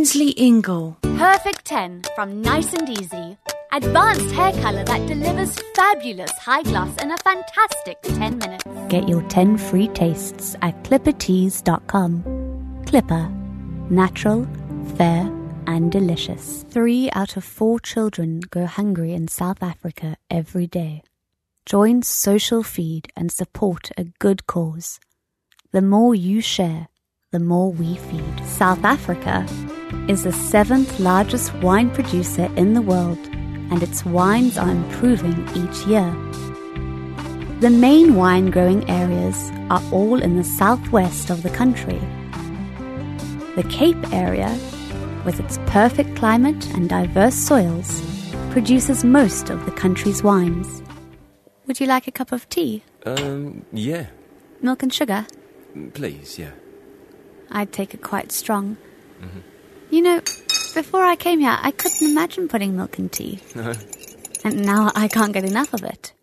Ainsley Ingle. Perfect 10 from Nice and Easy. Advanced hair colour that delivers fabulous high gloss in a fantastic 10 minutes. Get your 10 free tastes at clipperteas.com. Clipper. Natural, fair and delicious. 3 out of 4 children go hungry in South Africa every day. Join Social Feed and support a good cause. The more you share, the more we feed. South Africa is the 7th largest wine producer in the world, and its wines are improving each year. The main wine growing areas are all in the southwest of the country. The Cape area, with its perfect climate and diverse soils, produces most of the country's wines. Would you like a cup of tea? Yeah. Milk and sugar? Please, yeah. I'd take it quite strong. Mm-hmm. You know, before I came here, I couldn't imagine putting milk in tea. No. And now I can't get enough of it.